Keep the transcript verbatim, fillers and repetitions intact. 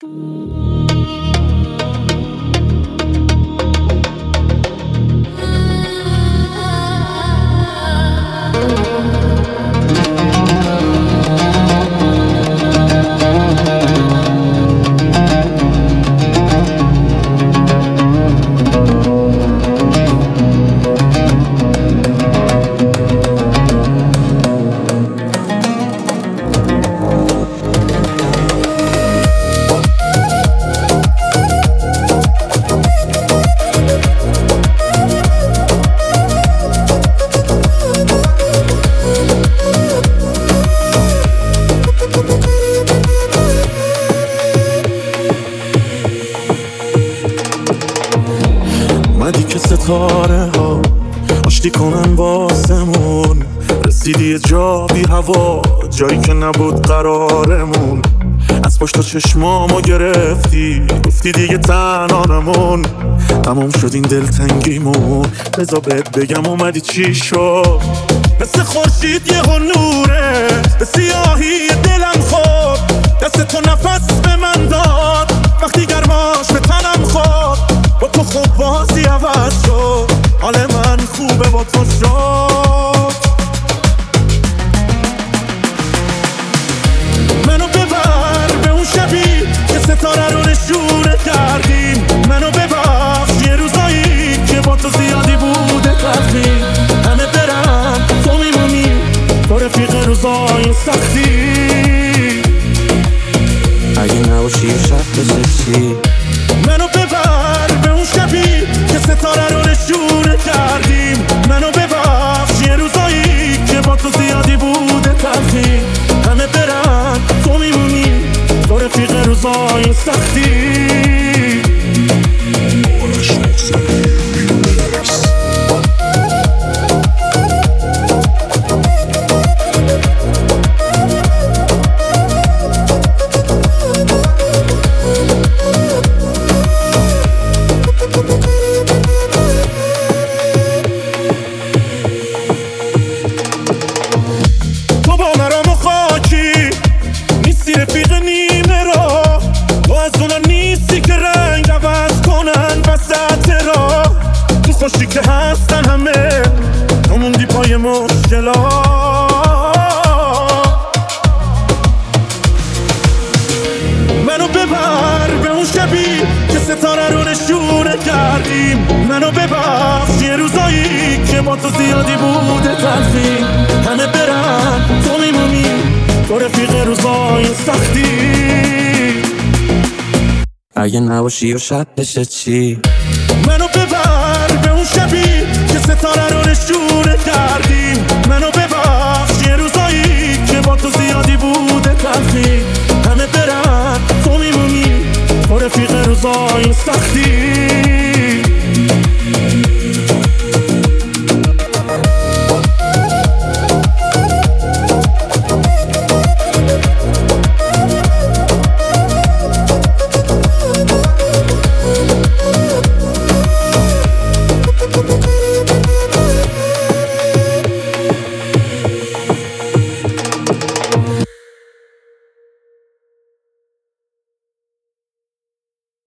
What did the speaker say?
اومدی که ستاره ها آشتی کنن واسمون، رسیدی یه جا بی هوا، جایی که نبود قرارمون. از پشت چشمامو گرفتی، گفتی دیگه تنهانمون، تموم شد این دلتنگیمون. بذار بهت بگم اومدی چی شد، مثل خورشید یه نوره به سیاهی دلم خورد. دست تو نفس به من داد وقتی گرماش به تنم خورد. با تو خوب بازی عوض شد، حال من خوبه با تو شد. منو ببر به اون شبی که ستاره رو نشونه کردیم. منو ببخش یه روزایی که با تو زیادی بوده تلخی. همه برن تو میمونی، تو رفیق روزای سختی. اگه نباشی شب بشه چی؟ منو ببر به اون شبی که ستاره رو نشونه کردیم. منو ببخش یه روزایی که با تو زیادی بوده تلخی. همه برن تو میمونی، تو رفیق روزای سختی. تو با مرام و خاکی نیستی، رفیق نیمه را. تو از اونا نیستی که رنگ عوض کنن وسط را. تو خوشی که هستن همه، تو موندی پای مشکلا. منو ببر به اون شبی که ستاره رو نشونه کردیم. منو ببخش یه روزایی که با تو زیادی بوده تلخی. همه برن تو میمونی، تو رفیق روزای سختی. اگه نباشی و شب بشه چی؟ منو ببر به اون شبی که ستاره رو نشونه کردیم. منو ببخش یه روزایی که با تو زیادی بوده تلخی. همه برن تو میمونی، تو رفیق روزای سختی.